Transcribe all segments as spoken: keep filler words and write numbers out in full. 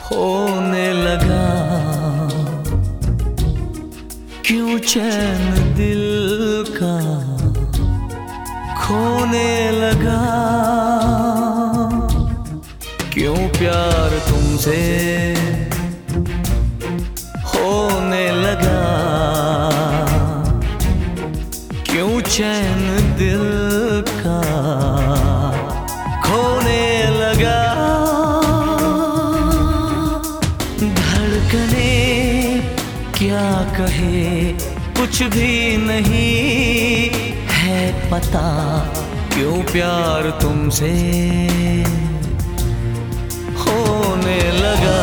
होने लगा, क्यों चैन दिल का खोने लगा, क्यों प्यार तुमसे होने लगा, क्यों चैन दिल का खोने लगा। धड़कने क्या कहे कुछ भी नहीं है पता, क्यों प्यार तुमसे होने लगा।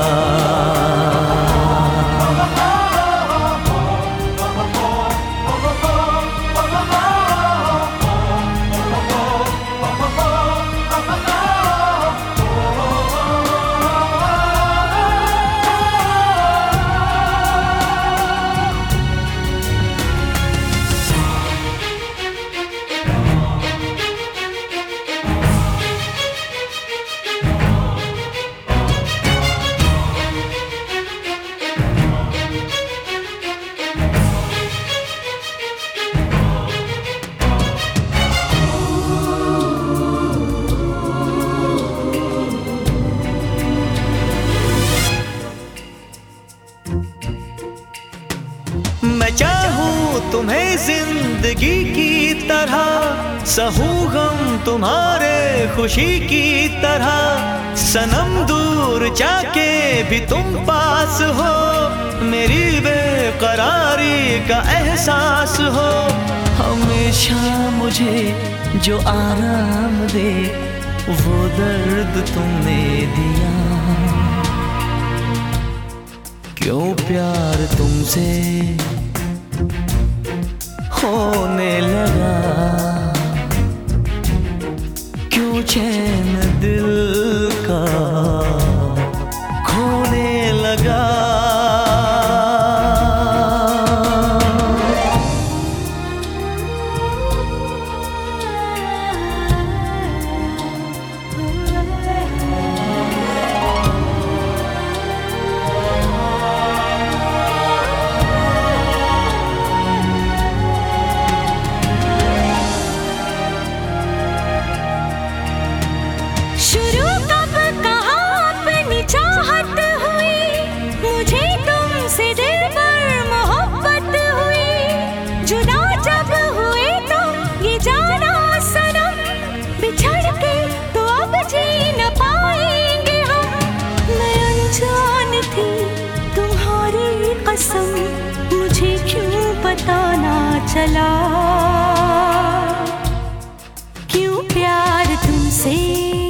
मैं चाहूँ तुम्हें जिंदगी की तरह, सहूँ गम तुम्हारे खुशी की तरह, सनम दूर जाके भी तुम पास हो, मेरी बेकरारी का एहसास हो। हमेशा मुझे जो आराम दे वो दर्द तुमने दिया, क्यों प्यार तुमसे होने लगा, क्यों चैन दिल का खोने लगा। मुझे क्यों पता ना चला, क्यों प्यार तुमसे